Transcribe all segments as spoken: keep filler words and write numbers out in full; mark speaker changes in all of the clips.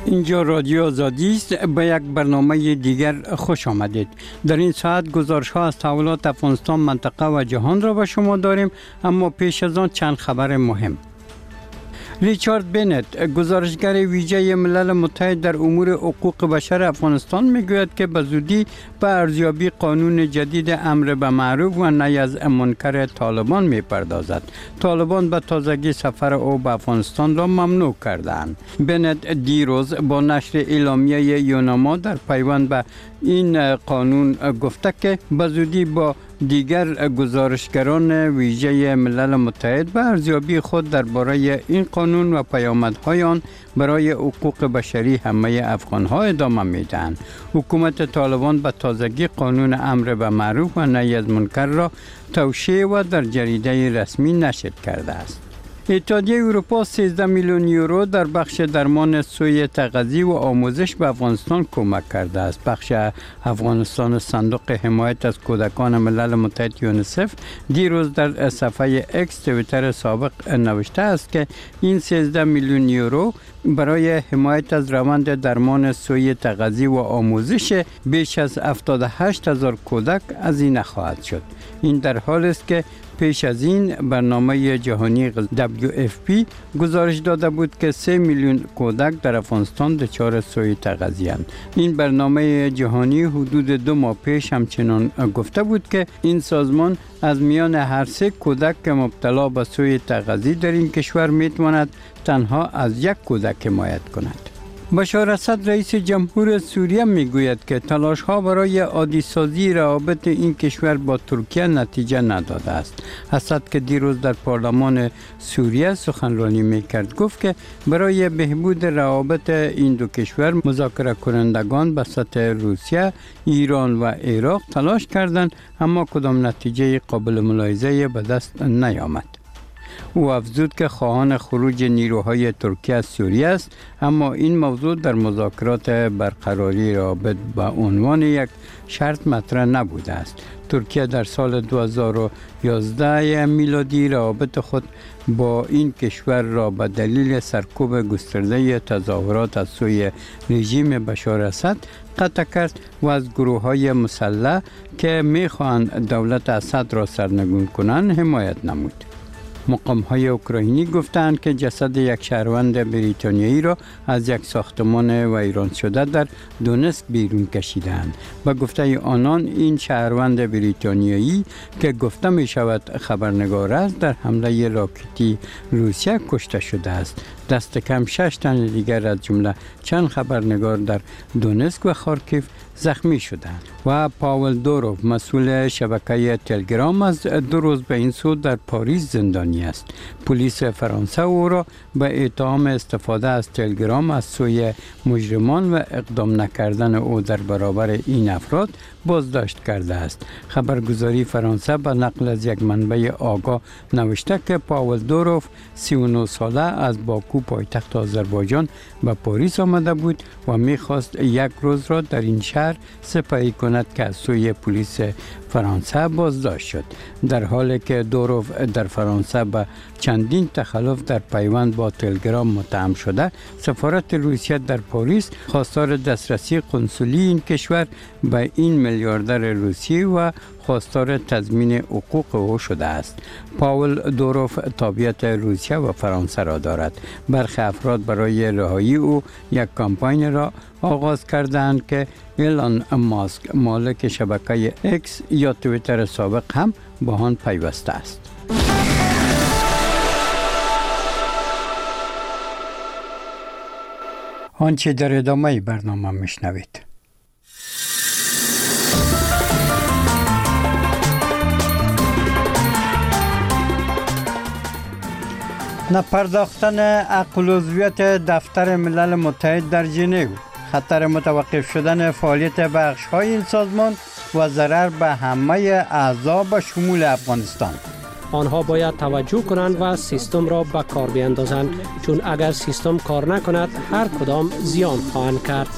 Speaker 1: اینجا رادیو آزادی است. به یک برنامه دیگر خوش آمدید. در این ساعت گزارش ها از تحولات افغانستان، منطقه و جهان را به شما داریم، اما پیش از آن چند خبر مهم. ریچارد بنت، گزارشگر ویژه ملل متحد در امور حقوق بشر افغانستان، میگوید که به زودی به ارزیابی قانون جدید امر به معروف و نهی از منکر طالبان میپردازد. طالبان به تازگی سفر او به افغانستان را ممنوع کردند. بنت دیروز با نشر اعلامیه یوناما در پیوند به این قانون گفته که به زودی با دیگر گزارشگران ویژه ملل متحد به ارزیابی خود درباره این قانون و پیامدهای آن برای حقوق بشری همه افغانها ادامه میدهند. حکومت طالبان به تازگی قانون امر به معروف و نهی از منکر را توشیح و در جریده رسمی نشر کرده است. اتحادیه اروپا سیزده میلیون یورو در بخش درمان سوی تغذیه و آموزش به افغانستان کمک کرده است. بخش افغانستان صندوق حمایت از کودکان ملل متحد یونیسف دیروز در صفحه اکس توییتر سابق نوشته است که این سیزده میلیون یورو برای حمایت از روند درمان سوی تغذیه و آموزش بیش از هفتاد و هشت هزار کودک هزینه خواهد شد. این در حالی است که پیش از این برنامه جهانی دبلیو اف پی گزارش داده بود که سه میلیون کودک در افغانستان دچار سوی تغذیه اند. این برنامه جهانی حدود دو ماه پیش همچنان گفته بود که این سازمان از میان هر سه کودک که مبتلا به سوی تغذیه در این کشور میتواند تنها از یک کودک حمایت کند. بشار اسد رئیس جمهور سوریه میگوید که تلاش ها برای عادی سازی روابط این کشور با ترکیه نتیجه نداده است. اسد که دیروز در پارلمان سوریه سخنرانی میکرد گفت که برای بهبود روابط این دو کشور مذاکره کنندگان به سطح روسیه، ایران و عراق تلاش کردند، اما کدام نتیجه قابل ملاحظه به دست نیامد. او افزود که خواهان خروج نیروهای ترکیه از سوریه است، اما این موضوع در مذاکرات برقراری روابط به عنوان یک شرط مطرح نبوده است. ترکیه در سال دو هزار و یازده میلادی روابط خود با این کشور را به دلیل سرکوب گسترده تظاهرات از سوی رژیم بشار اسد قطع کرد و از گروه های مسلح که میخواهند دولت اسد را سرنگون کنند حمایت نمود. مقام های اوکراینی گفتند که جسد یک شهروند بریتانیایی را از یک ساختمان ویران شده در دونسک بیرون کشیدند. به گفته آنان این شهروند بریتانیایی که گفته می شود خبرنگار است در حمله راکتی روسیه کشته شده است. دست کم شش تن دیگر از جمله چند خبرنگار در دونسک و خارکیف زخمی شدند. و پاول دوروف مسئول شبکه تلگرام از دو روز به این سو در پاریس زندانی است. پلیس فرانسه او را به اتهام استفاده از تلگرام از سوی مجرمان و اقدام نکردن او در برابر این افراد بازداشت کرده است. خبرگزاری فرانسه به نقل از یک منبع آگاه نوشته که پاول دوروف سی و نه ساله از باکو پایتخت آذربایجان به پاریس آمده بود و می‌خواست یک روز را در این شهر سپری کند که از سوی پلیس فرانسه بازداشت شد. در حالی که دوروف در فرانسه به چندین تخلف در پیوند با تلگرام متهم شده، سفارت روسیه در پاریس خواستار دسترسی قنسولی این کشور به این میلیاردر روسی و خواستار تضمین حقوق او شده است. پاول دوروف تابعیت روسیه و فرانسه را دارد. برخی افراد برای رهایی او یک کمپاین را آغاز کردند که ایلان ماسک مالک شبکه اکس یا توییتر سابق هم با آن پیوسته است. آنچه در ادامه برنامه میشنوید. نپرداختن عقل و عضویت دفتر ملل متحد در ژنو، خطر متوقف شدن فعالیت بخش‌های این سازمان و ضرر به همه اعضا به شمول افغانستان.
Speaker 2: آنها باید توجه کنند و سیستم را به کار بیاندازند، چون اگر سیستم کار نکند هر کدام زیان خواهند کرد.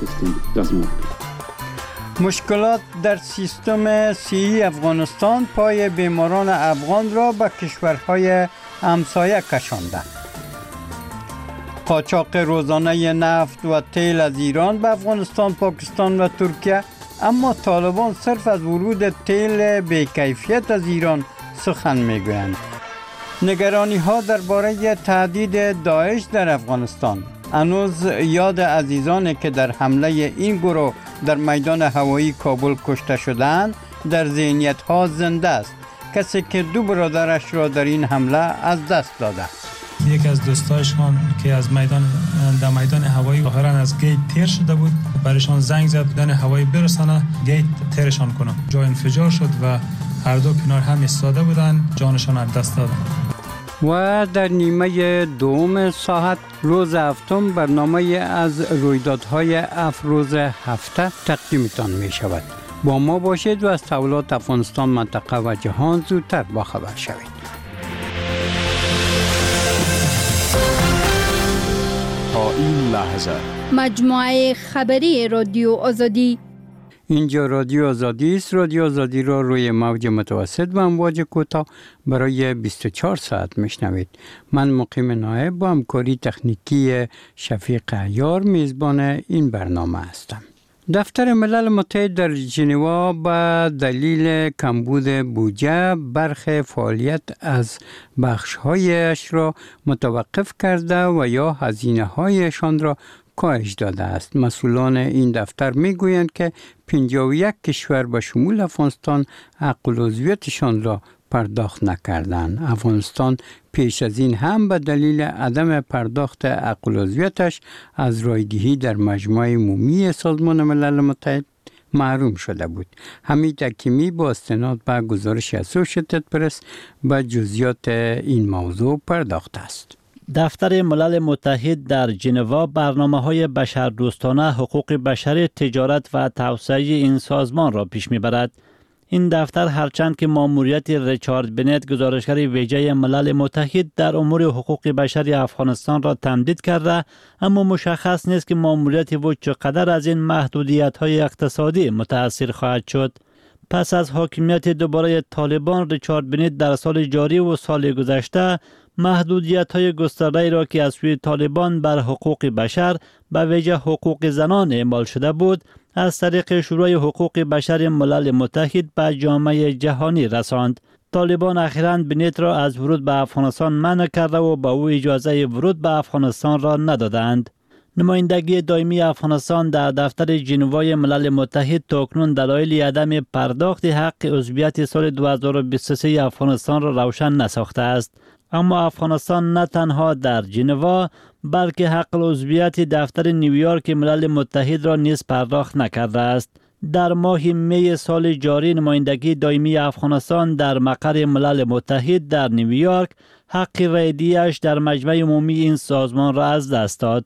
Speaker 1: مشکلات در سیستم صحی افغانستان پای بیماران افغان را به کشورهای همسایه کشانده. قاچاق روزانه نفت و تیل از ایران به افغانستان، پاکستان و ترکیه، اما طالبان صرف از ورود تیل بی‌کیفیت از ایران سخن میگویند. نگرانی ها درباره تهدید داعش در افغانستان. هنوز یاد عزیزانی که در حمله این گروه در میدان هوایی کابل کشته شدند در ذهنیت ها زنده است. کسی که دو برادرش را در این حمله از دست داده.
Speaker 3: یکی از دوستایشان که از میدان در میدان هوایی ظاهرا از گیت تیر شده بود، برایشان زنگ زد میدان هوایی برسانه گیت تیرشان کنه. جا انفجار شد و هر دو کنار هم ایستاده بودند، جانشان از دست دادند.
Speaker 1: و در نیمه دوم ساعت روز هفتم برنامه از رویدادهای افروز هفته تقدیمتان می شود. با ما باشید و از تحولات افغانستان، منطقه و جهان زودتر باخبر شوید.
Speaker 4: تا این لحظه
Speaker 5: مجموعه خبری رادیو آزادی.
Speaker 1: اینجا رادیو آزادی است. رادیو آزادی را روی موج متوسط و امواج کوتاه برای بیست و چهار ساعت میشنوید. من مقیم نایب با همکاری تکنیکی شفیق عیار میزبان این برنامه هستم. دفتر ملل متحد در ژنوا به دلیل کمبود بودجه برخی فعالیت از بخش‌هایش را متوقف کرده و یا هزینه‌هایشان را کاهش داده است. مسئولان این دفتر میگویند که پنجاه و یک کشور به شمول افغانستان حق العضویتشان را پرداخت نکردند. افغانستان پیش از این هم به دلیل عدم پرداخت حق العضویتش از رایدهی در مجمع عمومی سازمان ملل متحد محروم شده بود. حمید حکیمی با استناد به گزارش اسوشیتد پرس به جزئیات این موضوع پرداخته است.
Speaker 6: دفتر ملل متحد در ژنوا برنامه‌های بشردوستانه، حقوق بشر، تجارت و توسعه این سازمان را پیش می‌برد. این دفتر هرچند که ماموریت ریچارد بنت، گزارشگر ویژه ملل متحد در امور حقوق بشر افغانستان را تمدید کرده، اما مشخص نیست که ماموریت او چقدر از این محدودیت‌های اقتصادی متأثر خواهد شد. پس از حاکمیت دوباره طالبان، ریچارد بنت در سال جاری و سال گذشته محدودیت‌های گسترده را که از سوی طالبان بر حقوق بشر، به ویژه حقوق زنان اعمال شده بود، از طریق شورای حقوق بشر ملل متحد به جامعه جهانی رساند. طالبان اخیراً بنت را از ورود به افغانستان منع کرده و به او اجازه ورود به افغانستان را ندادند. نمایندگی دائمی افغانستان در دفتر ژنوای ملل متحد تاکنون دلایل عدم پرداخت حق عضویت سال دو هزار و بیست و سه افغانستان را روشن نساخته است. اما افغانستان نه تنها در ژنوا بلکه حق عضویت دفتر نیویورک ملل متحد را نیز پرداخت نکرده است. در ماه می سال جاری نمایندگی دائمی افغانستان در مقر ملل متحد در نیویورک حق رایده‌اش در مجمع عمومی این سازمان را از دست داد.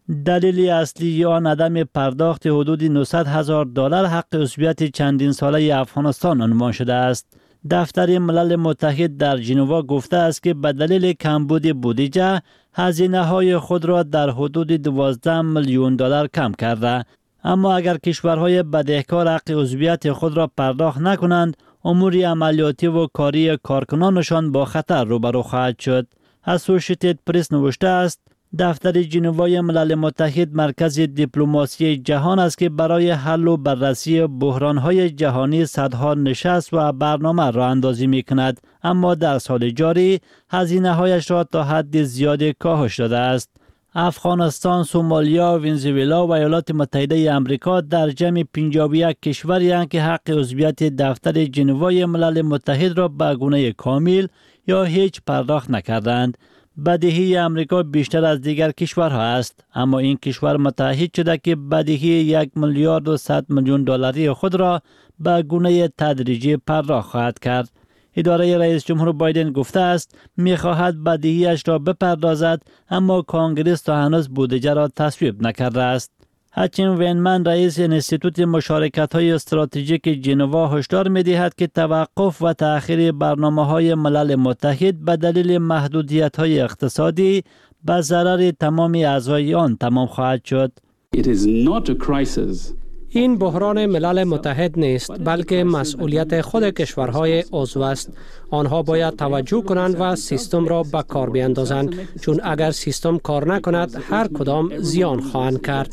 Speaker 6: دلیل اصلی آن عدم پرداخت حدود نهصد هزار دلار حق عضویت چندین ساله افغانستان عنوان شده است. دفتر ملل متحد در ژنوا گفته است که به دلیل کمبود بودجه هزینه های خود را در حدود دوازده میلیون دلار کم کرده. اما اگر کشورهای بدهکار حق عضویت خود را پرداخت نکنند، امور عملیاتی و کاری کارکنانشان با خطر روبرو خواهد شد. اسوشیتد پرس نوشته است دفتر ژنوای ملل متحد مرکز دیپلماسی جهان است که برای حل و بررسی بحران‌های جهانی صدها نشست و برنامه راه اندازی می‌کند، اما در سال جاری هزینه‌هایش را تا حد زیادی کاهش داده است. افغانستان، سومالیا، ونزوئلا و ایالات متحده آمریکا در جمع پنجاه و یک کشوری هستند که حق عضویت دفتر ژنوای ملل متحد را به گونه کامل یا هیچ پرداخت نکردند. بدهی امریکا بیشتر از دیگر کشورها است، اما این کشور متعهد شده که بدهی یک میلیارد و صد میلیون دلاری خود را به گونه تدریجی پرداخت خواهد کرد. اداره رئیس جمهور بایدن گفته است می‌خواهد بدهیش را بپردازد، اما کانگرس تا هنوز بودجه را تصویب نکرده است. هچین وینمن رئیس انستیتوت مشارکت‌های استراتژیک ژنوا هشدار می‌دهد که توقف و تأخیر برنامه‌های ملل متحد به دلیل محدودیت‌های اقتصادی به ضرر تمام اعضای آن تمام خواهد شد.
Speaker 7: It is not a crisis
Speaker 2: این بحران ملل متحد نیست بلکه مسئولیت خود کشورهای عضو است. آنها باید توجه کنند و سیستم را به کار بیندازند، چون اگر سیستم کار نکند هر کدام زیان خواهند کرد.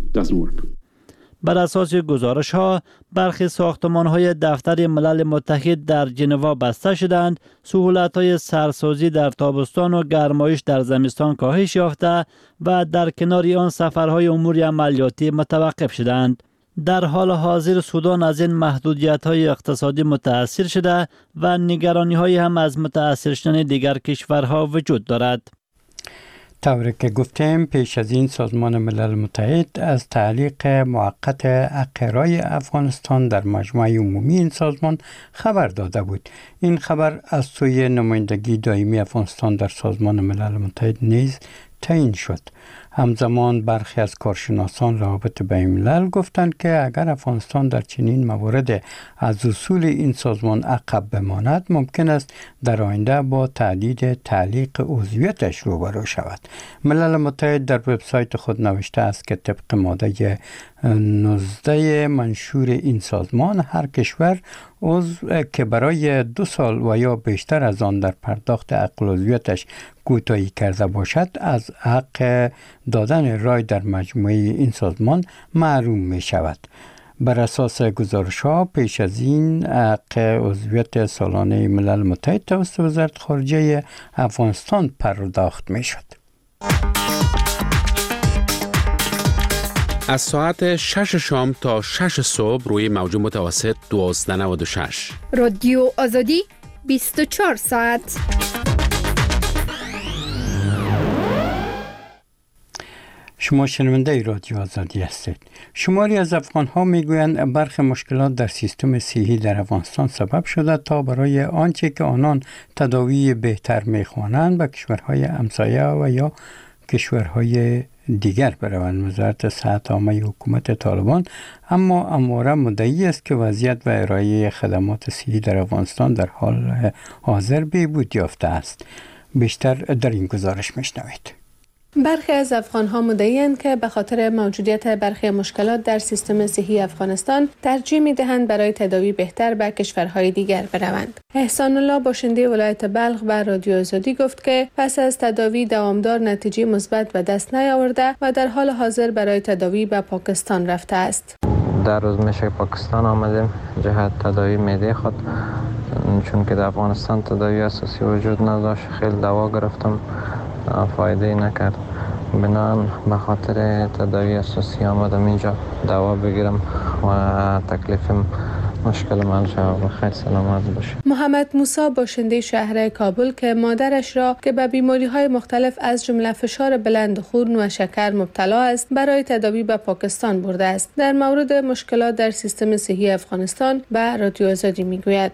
Speaker 6: بر اساس گزارش ها برخی ساختمان های دفتر ملل متحد در ژنوا بسته شدند، سهولت های سرسازی در تابستان و گرمایش در زمستان کاهش یافته و در کنار آن سفرهای امور عملیاتی متوقف شدند. در حال حاضر سودان از این محدودیت های اقتصادی متاثر شده و نگرانی های هم از متاثر شدن دیگر کشورها وجود دارد.
Speaker 1: طوری که گفتیم پیش از این سازمان ملل متحد از تعلیق موقت عقیرای افغانستان در مجمع عمومی این سازمان خبر داده بود. این خبر از سوی نمایندگی دائمی افغانستان در سازمان ملل متحد نیز تعیین شد. همزمان برخی از کارشناسان روابط بین الملل گفتند که اگر افغانستان در چنین موارد از اصول این سازمان عقب بماند ممکن است در آینده با تهدید تعلیق عضویتش روبرو شود. ملل متحد در وبسایت خود نوشته است که طبق ماده نوزده منشور این سازمان هر کشور عضو که برای دو سال و یا بیشتر از آن در پرداخت حق عضویتش کوتاهی کرده باشد از حق دادن رای در مجموعه این سازمان محروم می شود. بر اساس گزارش ها پیش از این حق عضویت سالانه ملل متحد توسط وزارت خارجه افغانستان پرداخت می شد.
Speaker 7: از ساعت شش شام تا شش صبح روی موج متوسط دوازده نود و شش.
Speaker 5: رادیو آزادی بیست و چهار ساعت.
Speaker 1: شما شنونده رادیو آزادی هستید. شماری از افغان ها میگویند برخی مشکلات در سیستم صحی در افغانستان سبب شده تا برای آنچه که آنان تداوی بهتر میخوانند به کشورهای همسایه و یا کشورهای دیگر بروند. وزارت صحت عامه حکومت طالبان اما همواره مدعی است که وضعیت و ارائه خدمات صحی در افغانستان در حال حاضر بهبود یافته است. بیشتر در این گزارش میشنوید.
Speaker 8: برخی از افغان‌ها مدعی‌اند که به خاطر موجودیت برخی مشکلات در سیستم صحی افغانستان ترجیح می‌دهند برای تداوی بهتر به کشورهای دیگر بروند. احسان الله باشنده ولایت بلخ به رادیو آزادی گفت که پس از تداوی دوامدار نتیجه مثبت به دست نیاورده و در حال حاضر برای تداوی به پاکستان رفته است.
Speaker 9: در روز میشه پاکستان آمدیم جهت تداوی معده خود، چون که در افغانستان تداوی اساسی وجود نداشت. خیلی دوا گرفتم، فایده نکرد. بنان به خاطر تداوی اساسی آمدم اینجا دوا بگیرم و تکلیفم مشکل من شد و خیلی سلامت باشه.
Speaker 8: محمد موسی باشنده شهر کابل که مادرش را که به بیماری‌های مختلف از جمله فشار بلند خون و شکر مبتلا است برای تداوی به پاکستان برده است. در مورد مشکلات در سیستم صحی افغانستان به رادیو آزادی میگوید: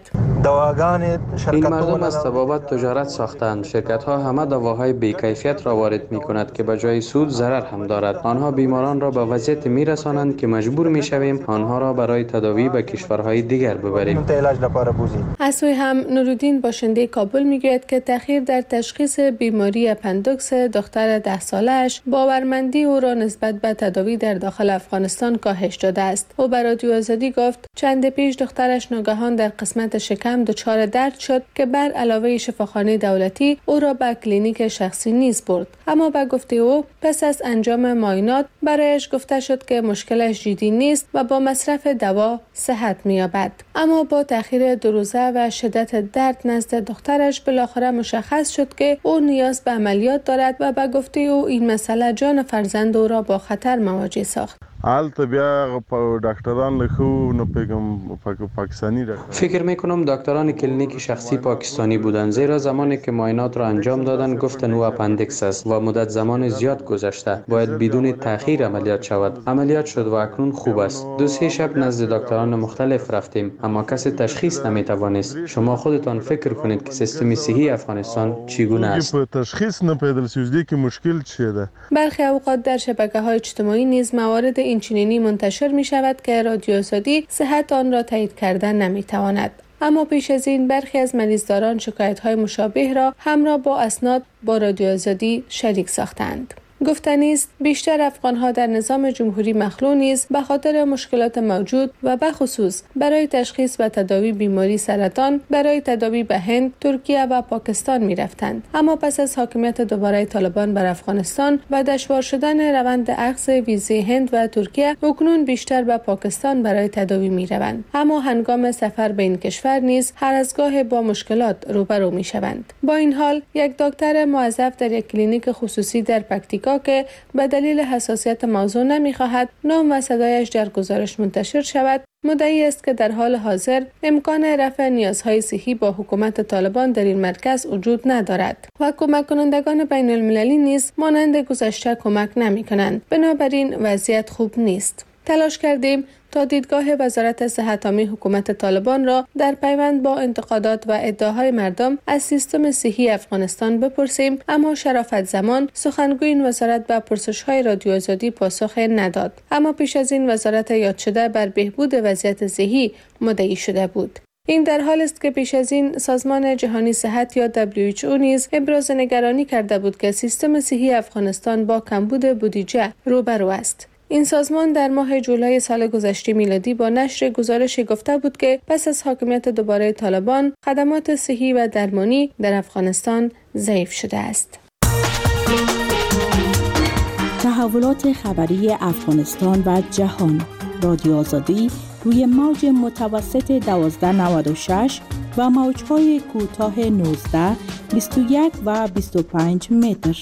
Speaker 10: این مردم از تبابت تجارت ساختند. شرکت ها همه دواهای بی‌کیفیت را وارد می کند که به جای سود ضرر هم دارد. آنها بیماران را به وضعیت می رسانند که مجبور می شویم آنها را برای تداوی به کشورهای دیگر ببریم.
Speaker 8: از سوی هم نورالدین باشنده کابل میگوید که تأخیر در تشخیص بیماری اپندوکس دختر ده سالش باورمندی او را نسبت به تداوی در داخل افغانستان کاهش داده است. او به رادیو آزادی گفت چند پیش دخترش ناگهان در قسمت شکم دچار درد شد که بر علاوه شفاخانه دولتی او را به کلینیک شخصی نیز برد، اما به گفته او پس از انجام معاینات برایش گفته شد که مشکلش جدی نیست و با مصرف دوا صحت می‌یابد. اما با تأخیر دو روزه و شدت درد نزد دخترش بالاخره مشخص شد که او نیاز به عملیات دارد و به گفته او این مسئله جان فرزند او را با خطر مواجه ساخت.
Speaker 11: حالت بیا دکتران لخو نو پیغام پاکستانی را
Speaker 10: فکر میکنم دکتران کلینیک شخصی پاکستانی بودند، زیرا زمانی که معاینات را انجام دادن گفتن او اپندیکس است و مدت زمان زیاد گذشته، باید بدون تأخیر عملیات شود. عملیات شد و اکنون خوب است. دو سه شب نزد دکتران مختلف رفتیم اما کسی تشخیص نمیتوانست. شما خودتان فکر کنید که سیستم صحی افغانستان چگونه است.
Speaker 11: تشخیص نپیدل که مشکل چیه.
Speaker 8: برخی اوقات در شبکه‌های اجتماعی نیز موارد این چنینی منتشر می شود که رادیو آزادی صحت آن را تایید کردن نمی تواند. اما پیش از این برخی از مریضداران شکایت‌های مشابه را همراه با اسناد با رادیو آزادی شریک ساختند. گفتنی است بیشتر افغان‌ها در نظام جمهوری مخلوع نیز به خاطر مشکلات موجود و به خصوص برای تشخیص و تداوی بیماری سرطان برای تداوی به هند، ترکیه و پاکستان می‌رفتند. اما پس از حاکمیت دوباره طالبان بر افغانستان و دشوار شدن روند اخذ ویزه هند و ترکیه، اکنون بیشتر به پاکستان برای تداوی می‌روند. اما هنگام سفر به این کشور نیز هر از گاه با مشکلات روبرو می‌شوند. با این حال یک دکتر موظف در یک کلینیک خصوصی در پکتیکا که به دلیل حساسیت موضوع نمی‌خواهد نام و صدایش در گزارش منتشر شود، مدعی است که در حال حاضر امکان رفع نیازهای صحی با حکومت طالبان در این مرکز وجود ندارد و کمک کنندگان بین المللی نیز مانند گذشته کمک نمی کنند. بنابراین وضعیت خوب نیست. تلاش کردیم تا دیدگاه وزارت صحت عامه حکومت طالبان را در پیوند با انتقادات و ادعاهای مردم از سیستم صحی افغانستان بپرسیم، اما شرافت زمان سخنگوی این وزارت به پرسش‌های رادیو آزادی پاسخ نداد. اما پیش از این وزارت یاد شده بر بهبود وضعیت صحی مدعی شده بود. این در حال است که پیش از این سازمان جهانی صحت یا دبلیو اچ او نیز ابراز نگرانی کرده بود که سیستم صحی افغانستان با کمبود بودجه روبرو است. این سازمان در ماه جولای سال گذشته میلادی با نشر گزارشی گفته بود که پس از حاکمیت دوباره طالبان خدمات صحی و درمانی در افغانستان ضعیف شده است.
Speaker 12: تحولات خبری افغانستان و جهان، رادیو آزادی روی موج متوسط دوازده نود و شش و موج‌های کوتاه نوزده، بیست و یک و بیست و پنج متر.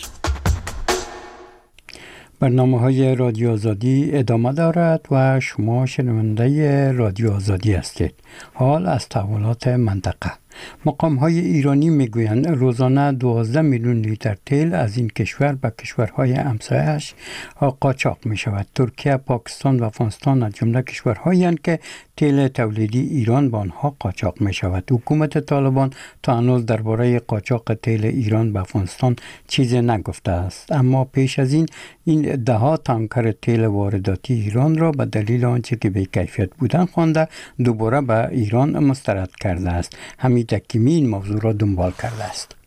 Speaker 1: برنامه های رادیو آزادی ادامه دارد و شما شنونده رادیو آزادی هستید. حال از تحولات منطقه. مقام های ایرانی میگویند روزانه دوازده میلیون لیتر تیل از این کشور به کشورهای همسایه‌اش قاچاق می شود. ترکیه، پاکستان و افغانستان از جمله کشورهایی هستند که تیل تولیدی ایران به آنها قاچاق می شود. حکومت طالبان تا هنوز درباره قاچاق تیل ایران به افغانستان چیزی نگفته است، اما پیش از این این ده ها تانکر تیل وارداتی ایران را به دلیل آنچه که بی‌کیفیت بودن خوانده دوباره به ایران مسترد کرده است. حمید حکیمی این موضوع را دنبال کرده است.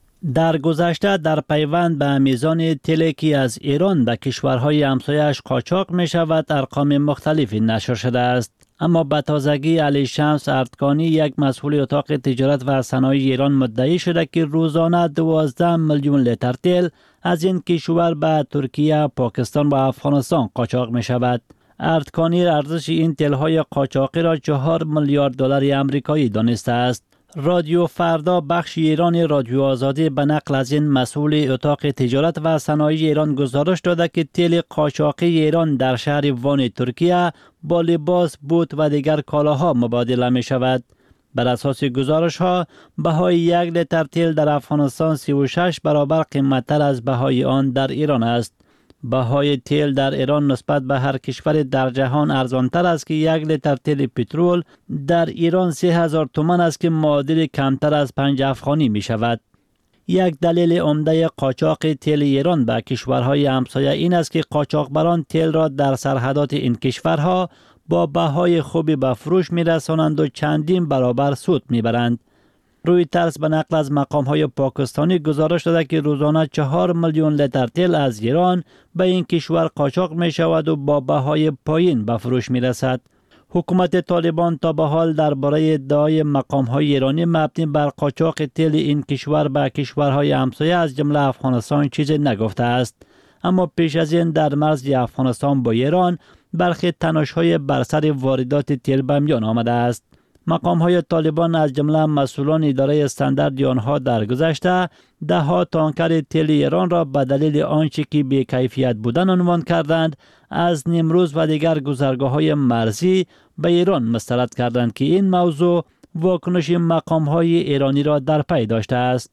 Speaker 6: در گذشته در پیوند به میزان تیلی که از ایران به کشورهای همسایه‌اش قاچاق می شود ارقام مختلفی نشر شده است، اما به تازگی علی شمس اردکانی یک مسئول اتاق تجارت و صنایع ایران مدعی شده که روزانه دوازده میلیون لیتر تیل از این کشور به ترکیه، پاکستان و افغانستان قاچاق می شود. اردکانی ارزش این تیل‌های قاچاقی را چهار میلیارد دلار آمریکایی دانسته است. رادیو فردا بخش ایران رادیو آزادی به نقل از این مسئول اتاق تجارت و صنایع ایران گزارش داده که تیل قاچاقی ایران در شهر وان ترکیه با لباس، بوت و دیگر کالاها مبادله می شود. بر اساس گزارش ها بهای یک لیتر تیل در افغانستان سی و شش برابر قیمت‌تر از بهای آن در ایران است. بهای تیل در ایران نسبت به هر کشور در جهان ارزانتر است که یک لیتر تیل پترول در ایران سه هزار تومان است که معادل کمتر از پنج افغانی می شود. یک دلیل عمده قاچاق تیل ایران به کشورهای همسایه این است که قاچاقبران تیل را در سرحدات این کشورها با بهای خوبی به فروش می رسانند و چندین برابر سود می برند. رویترز به نقل از مقام‌های پاکستانی گزارش داده که روزانه چهار میلیون لیتر تیل از ایران به این کشور قاچاق می شود و با بهای پایین به فروش می رسد. حکومت طالبان تا به حال درباره ادعای مقام‌های ایرانی مبنی بر قاچاق تیل این کشور به کشورهای همسایه از جمله افغانستان چیزی نگفته است، اما پیش از این در مرز افغانستان با ایران برخی تنش‌های بر سر واردات تیل به میان آمده است. مقام‌های طالبان از جمله مسئولان اداره استاندارد آنها در گذشته ده ها تانکر تیل ایران را به دلیل آنچه که بی‌کیفیت بودن عنوان کردند از نیمروز و دیگر گذرگاه‌های مرزی به ایران مسترد کردند که این موضوع واکنش مقام‌های ایرانی را در پی داشته است.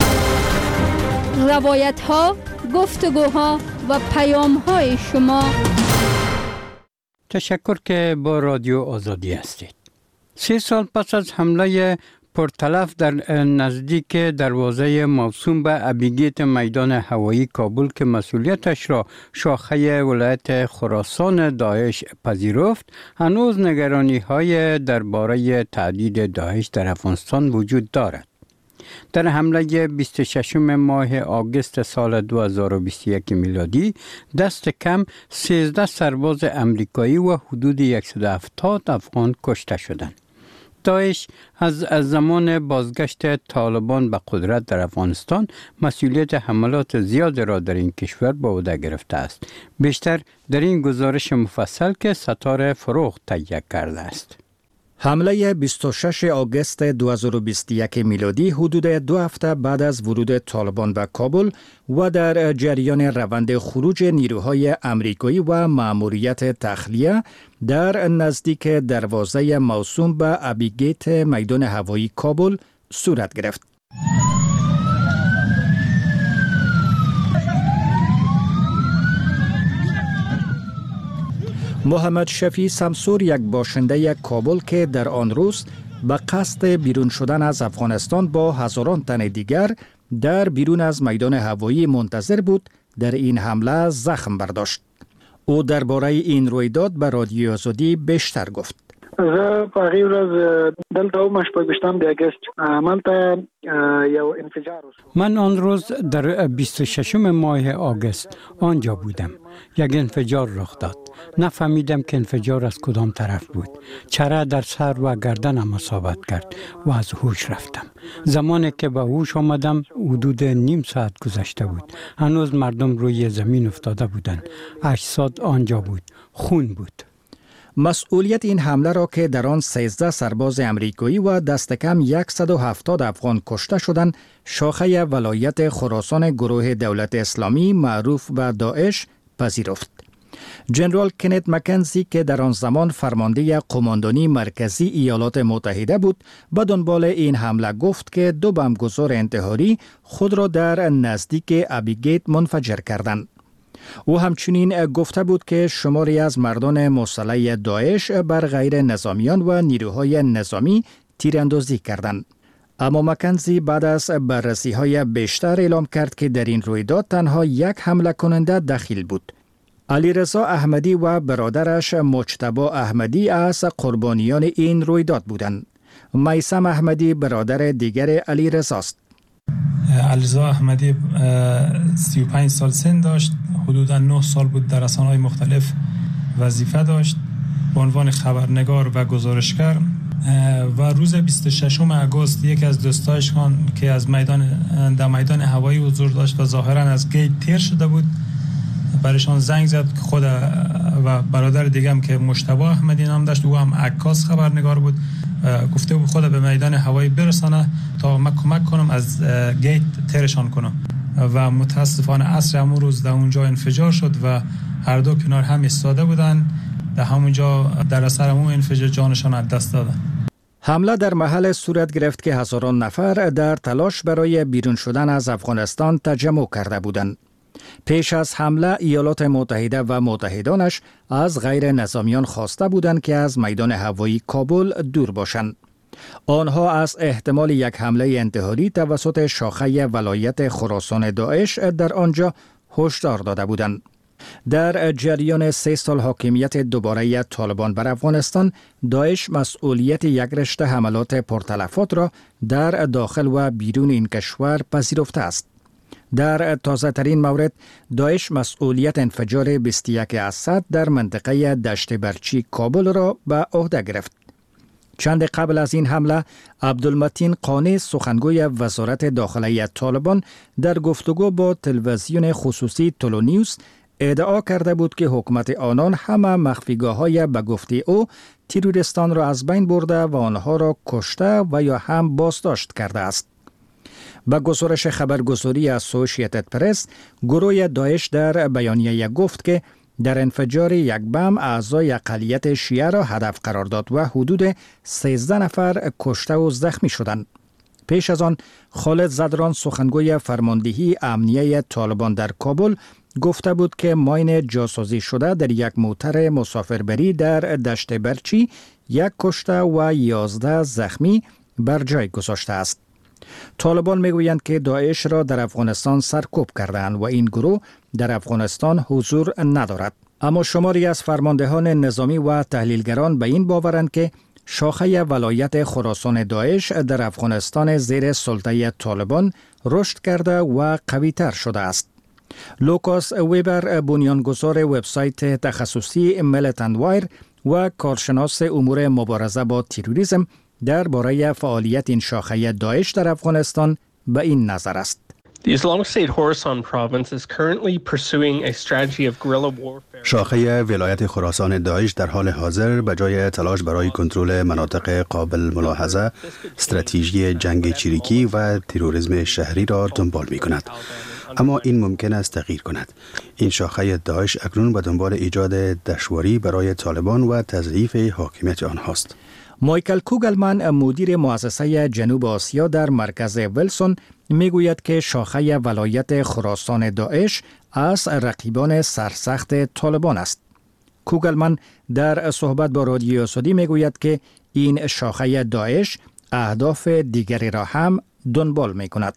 Speaker 5: روایت‌ها، گفتگوها و پیام‌های شما.
Speaker 1: تشکر که با رادیو آزادی هستید. سه سال پس از حمله پرتلف در نزدیک دروازه موسوم به ابیگیت میدان هوایی کابل که مسئولیتش را شاخه ولایت خراسان داعش پذیرفت، هنوز نگرانی های درباره تهدید داعش در افغانستان وجود دارد. در حمله بیست و ششم ماه آگوست سال دو هزار و بیست و یک میلادی دست کم سیزده سرباز امریکایی و حدود صد و هفتاد افغان کشته شدند. داعش از از زمان بازگشت طالبان به قدرت در افغانستان مسئولیت حملات زیاد را در این کشور به عهده گرفته است. بیشتر در این گزارش مفصل که ستاره فروغ تهیه کرده است.
Speaker 13: حمله بیست و ششم آگوست دو هزار و بیست و یک میلادی حدود دو هفته بعد از ورود طالبان به کابل و در جریان روند خروج نیروهای امریکایی و مأموریت تخلیه در نزدیک دروازه موسوم به ابیگیت میدان هوایی کابل صورت گرفت. محمد شفیع سمسور یک باشنده کابل که در آن روز به قصد بیرون شدن از افغانستان با هزاران تن دیگر در بیرون از میدان هوایی منتظر بود، در این حمله زخم برداشت. او درباره این رویداد به رادیو آزادی بیشتر گفت.
Speaker 14: زه په هغې ورځ دلته وم شپږ ویشتم د اګست هملته یو انفجار وشو.
Speaker 1: من آن روز در بیست و ششم ماه آگوست آنجا بودم. یک انفجار رخ داد. نفهمیدم که انفجار از کدام طرف بود. چره در سر و گردنم اصابت کرد و از هوش رفتم. زمانی که به هوش آمدم حدود نیم ساعت گذشته بود. هنوز مردم روی زمین افتاده بودند. اجساد آنجا بود. خون بود.
Speaker 13: مسئولیت این حمله را که در آن سیزده سرباز امریکایی و دست کم صد و هفتاد افغان کشته شدند، شاخه ولایت خراسان گروه دولت اسلامی معروف به داعش پذیرفت. جنرال کنت مکنزی که در آن زمان فرمانده قماندانی مرکزی ایالات متحده بود، به دنبال این حمله گفت که دو بمبگذار انتحاری خود را در نزدیک ابیگیت منفجر کردند. او همچنین گفته بود که شماری از مردان مسلح داعش بر غیر نظامیان و نیروهای نظامی تیراندازی کردند. اما مکنزی بعد از بررسی های بیشتر اعلام کرد که در این رویداد تنها یک حمله کننده دخیل بود. علیرضا احمدی و برادرش مجتبی احمدی از قربانیان این رویداد بودند. میثم احمدی برادر دیگر علیرضا است.
Speaker 3: علیرضا احمدی سی و پنج سال سن داشت، حدوداً نه سال بود در رسانه‌های مختلف وظیفه داشت به عنوان خبرنگار و گزارشگر و روز بیست و ششم آگوست یک از دوستایشان که از میدان در میدان هوایی حضور داشت و ظاهراً از گیت تیر شده بود برایشان زنگ زد. خود و برادر دیگه هم که مجتبی احمدی نام داشت، او هم عکاس خبرنگار بود، گفته بود خود به میدان هوایی برسانه تا من کمک کنم از گیت تیرشان کنم و متاسفانه عصر همون روز در اونجا انفجار شد و هر دو کنار هم ایستاده بودن. در همونجا در اثر همون انفجار جانشان از دست دادن.
Speaker 13: حمله در محل صورت گرفت که هزاران نفر در تلاش برای بیرون شدن از افغانستان تجمع کرده بودند. پیش از حمله ایالات متحده و متحدانش از غیر نظامیان خواسته بودند که از میدان هوایی کابل دور باشند. آنها از احتمال یک حمله انتحاری توسط شاخه ولایت خراسان داعش در آنجا هشدار داده بودند. در جریان سه سال حاکمیت دوباره طالبان بر افغانستان، داعش مسئولیت یک رشته حملات پرتلفات را در داخل و بیرون این کشور پذیرفته است. در تازه ترین مورد، داعش مسئولیت انفجار بیست و یک اسد در منطقه دشت برچی کابل را به عهده گرفت. چند قبل از این حمله، عبدالمتین قانی سخنگوی وزارت داخلی طالبان در گفتگو با تلویزیون خصوصی تولو نیوز ادعا کرده بود که حکومت آنان همه مخفیگاه‌های به گفته او تروریستان را از بین برده و آنها را کشته و یا هم بازداشت کرده است. با گزارش خبرگزاری اسوسییتد پرس، گروه داعش در بیانیه گفت که در انفجار یک بم اعضای اقلیت شیعه را هدف قرار داد و حدود سیزده نفر کشته و زخمی شدند. پیش از آن، خالد زدران سخنگوی فرماندهی امنیه طالبان در کابل گفته بود که ماین جاسوسی شده در یک موتر مسافربری در دشت برچی یک کشته و یازده زخمی بر جای گذاشته است. طالبان میگویند که داعش را در افغانستان سرکوب کردند و این گروه در افغانستان حضور ندارد. اما شماری از فرماندهان نظامی و تحلیلگران به این باورند که شاخه ولایت خراسان داعش در افغانستان زیر سلطه طالبان رشد کرده و قوی‌تر شده است. لوکاس ویبر، بنیانگذار وبسایت تخصصی میلیتنت وایر و کارشناس امور مبارزه با تروریسم، درباره فعالیت این شاخه داعش در افغانستان به این نظر است.
Speaker 15: The Islamic State Khorasan province is currently pursuing a strategy of guerrilla warfare.
Speaker 16: شاخه ولایت خراسان داعش در حال حاضر به جای تلاش برای کنترل مناطق قابل ملاحظه، استراتژی جنگ چریکی و تروریسم شهری را دنبال می کند. اما این ممکن است تغییر کند. این شاخه داعش اکنون به دنبال ایجاد دشواری برای طالبان و تضعیف حاکمیت آنهاست.
Speaker 13: مایکل کوگلمن، مدیر مؤسسه جنوب آسیا در مرکز ویلسون، میگوید که شاخه ولایت خراسان داعش از رقیبان سرسخت طالبان است. کوگلمن در صحبت با رادیو آزادی میگوید که این شاخه داعش اهداف دیگری را هم دنبال می کند.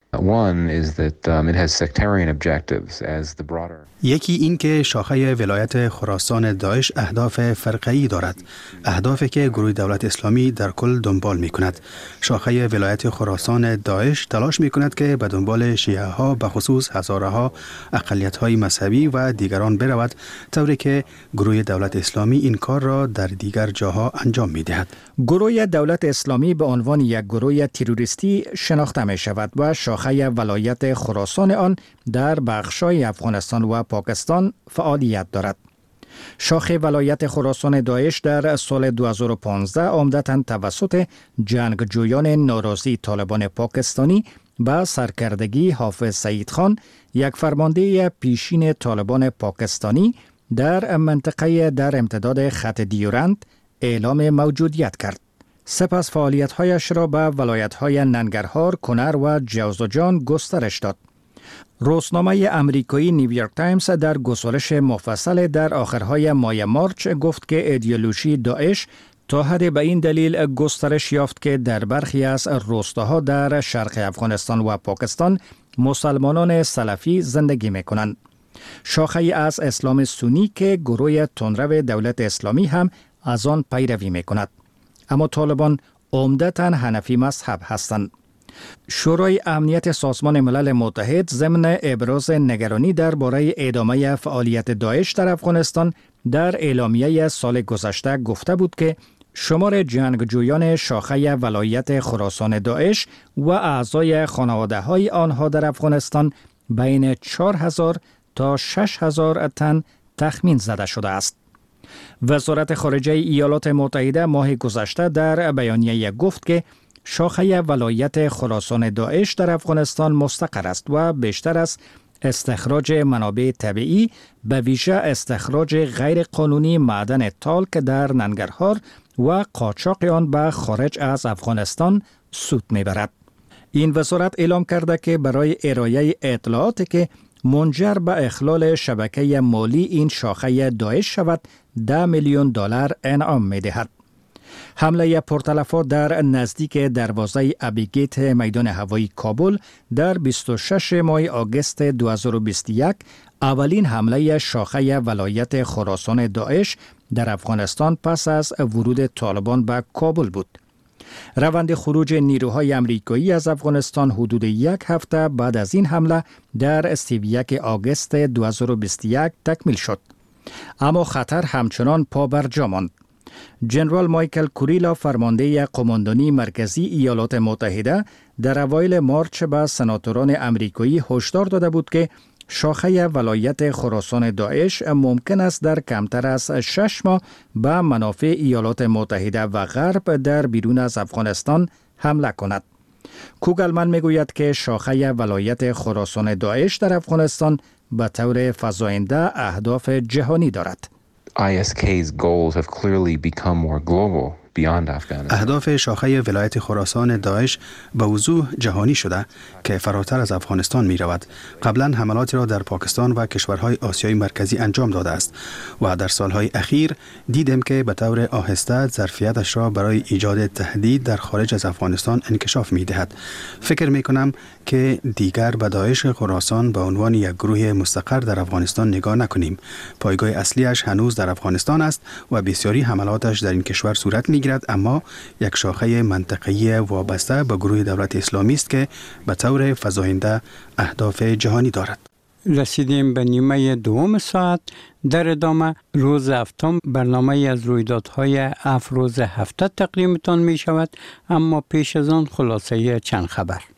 Speaker 17: One is that um, it has sectarian objectives as the broader.
Speaker 16: یکی این که شاخه ولایت خراسان داعش اهداف فرقه‌ای دارد، اهدافی که گروه دولت اسلامی در کل دنبال می کند. شاخه ولایت خراسان داعش تلاش می کند که به دنبال شیعه ها، به خصوص هزاره ها، اقلیت های مذهبی و دیگران برود، طوری که گروه دولت اسلامی این کار را در دیگر جاها انجام می دهد.
Speaker 13: گروه دولت اسلامی به عنوان یک گروه تروریستی شناخته می شود و شاخه ولایت خراسان آن در بخش‌های افغانستان و پاکستان فعالیت دارد. شاخه ولایت خراسان داعش در سال دو هزار و پانزده عمدتاً توسط جنگجویان ناراضی طالبان پاکستانی با سرکردگی حافظ سعید خان، یک فرمانده پیشین طالبان پاکستانی، در منطقه در امتداد خط دیورند اعلام موجودیت کرد. سپس فعالیت‌هایش را به ولایت‌های ننگرهار، کنر و جوزجان گسترش داد. روزنامه امریکایی نیویورک تایمز در گزارش مفصل در آخرهای ماه مارچ گفت که ایدئولوژی داعش تا حد به این دلیل گسترش یافت که در برخی از روستاها در شرق افغانستان و پاکستان مسلمانان سلفی زندگی می‌کنند. شاخه از اسلام سنی که گروه تندرو دولت اسلامی هم از آن پیروی می‌کند. اما طالبان عمدتاً حنفی مذهب هستند. شورای امنیت سازمان ملل متحد ضمن ابراز نگرانی درباره ادامه فعالیت داعش در افغانستان در اعلامیه سال گذشته گفته بود که شمار جنگجویان شاخه ولایت خراسان داعش و اعضای خانواده‌های آنها در افغانستان بین چهار هزار تا شش هزار تن تخمین زده شده است. وزارت خارجه ایالات متحده ماه گذشته در بیانیه گفت که شاخه ولایت خراسان داعش در افغانستان مستقر است و بیشتر از استخراج منابع طبیعی، به ویژه استخراج غیر قانونی معدن تالک در ننگرهار و قاچاق آن به خارج از افغانستان سود میبرد. این وزارت اعلام کرده که برای ارائه اطلاعاتی که منجر به اخلال شبکه مالی این شاخه داعش شود، ده میلیون دلار انعام می‌دهد. حمله پرتلفات در نزدیک دروازه ابیگیت میدان هوایی کابل در بیست و شش ماه آگوست دو هزار و بیست و یک اولین حمله شاخه ولایت خراسان داعش در افغانستان پس از ورود طالبان به کابل بود. روند خروج نیروهای امریکایی از افغانستان حدود یک هفته بعد از این حمله در سی و یک آگوست دو هزار و بیست و یک تکمیل شد. اما خطر همچنان پا بر جا ماند. جنرال مایکل کوریلا، فرمانده قماندانی مرکزی ایالات متحده، در اوایل مارچ به سناتوران امریکایی هشدار داده بود که شاخه ولایت خراسان داعش ممکن است در کمتر از شش ماه به منافع ایالات متحده و غرب در بیرون از افغانستان حمله کند. کوگلمن میگوید که شاخه ولایت خراسان داعش در افغانستان به طور فزاینده اهداف جهانی دارد.
Speaker 17: آی اس کی's goals have clearly become more global beyond Afghanistan.
Speaker 16: اهداف شاخه ولایت خراسان داعش به وضوح جهانی شده که فراتر از افغانستان می رود. قبلا حملاتی را در پاکستان و کشورهای آسیای مرکزی انجام داده است و در سالهای اخیر دیدیم که به طور آهسته ظرفیتش را برای ایجاد تهدید در خارج از افغانستان انکشاف می دهد. فکر می کنم که دیگر به داعش خراسان به عنوان یک گروه مستقر در افغانستان نگاه نکنیم. پایگاه اصلیش هنوز در افغانستان است و بسیاری حملاتش در این کشور صورت می گیرد، اما یک شاخه منطقه‌ای وابسته به گروه دولت اسلامی است که به طور فزاینده اهداف جهانی دارد.
Speaker 1: رسیدیم به نیمه دوم ساعت. در ادامه روز هفتم برنامه از رویدادهای افروز هفته تقدیمتان می شود، اما پیش از آن خلاصه چند خبر.